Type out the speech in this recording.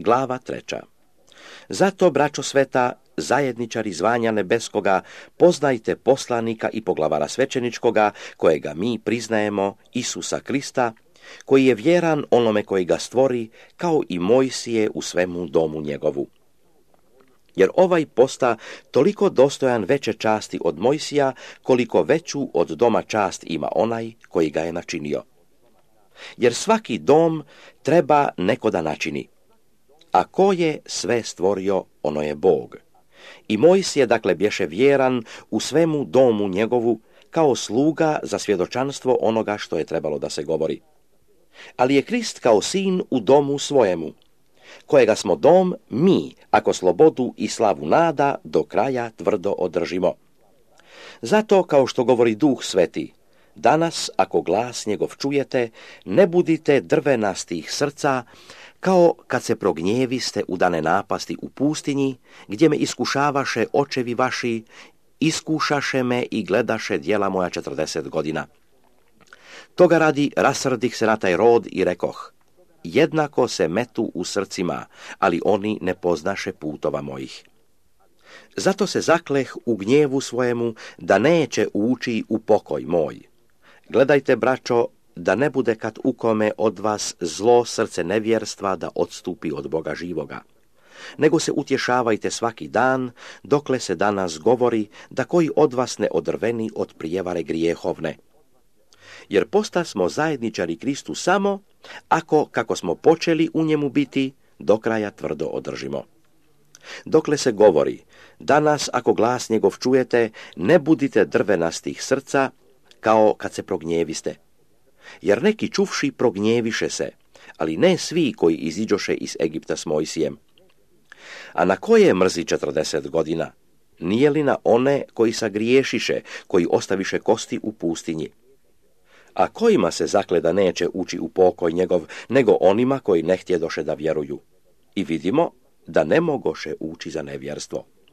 Glava 3. Zato, braćo sveta, zajedničari zvanja nebeskoga, poznajte poslanika i poglavara svećeničkoga, kojega mi priznajemo, Isusa Krista, koji je vjeran onome koji ga stvori, kao i Mojsije u svemu domu njegovu. Jer ovaj posta toliko dostojan veće časti od Mojsija, koliko veću od doma čast ima onaj koji ga je načinio. Jer svaki dom treba neko da načini. A ko je sve stvorio, ono je Bog. I Mojsije, dakle, bješe vjeran u svemu domu njegovu, kao sluga za svjedočanstvo onoga što je trebalo da se govori. Ali je Krist kao sin u domu svojemu, kojega smo dom mi, ako slobodu i slavu nada do kraja tvrdo održimo. Zato, kao što govori Duh Sveti, danas, ako glas njegov čujete, ne budite drvenastih srca, kao kad se prognjeviste u dane napasti u pustinji, gdje me iskušavaše očevi vaši, iskušaše me i gledaše djela moja 40 godina. Toga radi rasrdih se na taj rod i rekoh, jednako se metu u srcima, ali oni ne poznaše putova mojih. Zato se zakleh u gnjevu svojemu, da neće ući u pokoj moj. Gledajte, braćo, da ne bude kad ukome od vas zlo srce nevjerstva da odstupi od Boga živoga. Nego se utješavajte svaki dan, dokle se danas govori, da koji od vas ne odrveni od prijevare grijehovne. Jer postasmo zajedničari Kristu samo, ako, kako smo počeli u njemu biti, do kraja tvrdo održimo. Dokle se govori, danas ako glas njegov čujete, ne budite drvenastih srca, kao kad se prognjeviste. Jer neki čuvši prognjeviše se, ali ne svi koji iziđoše iz Egipta s Mojsijem. A na koje mrzi 40 godina? Nije li na one koji sagriješiše, koji ostaviše kosti u pustinji? A kojima se zakleda neće ući u pokoj njegov, nego onima koji ne htjedoše da vjeruju? I vidimo da ne mogoše ući za nevjerstvo.